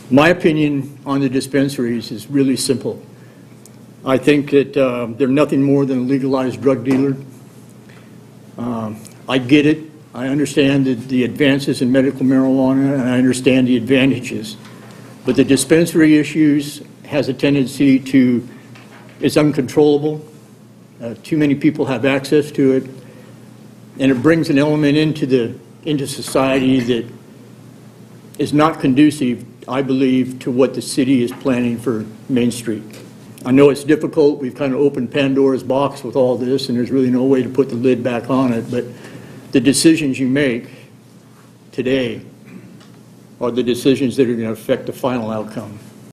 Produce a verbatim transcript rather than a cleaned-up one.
My opinion on the dispensaries is really simple. I think that uh, they're nothing more than a legalized drug dealer. Um, I get it. I understand the, the advances in medical marijuana, and I understand the advantages. But the dispensary issues has a tendency to, it's uncontrollable. Uh, too many people have access to it. And it brings an element into, the, into society that is not conducive, I believe, to what the city is planning for Main Street. I know it's difficult. We've kind of opened Pandora's box with all this, and there's really no way to put the lid back on it. But the decisions you make today are the decisions that are going to affect the final outcome.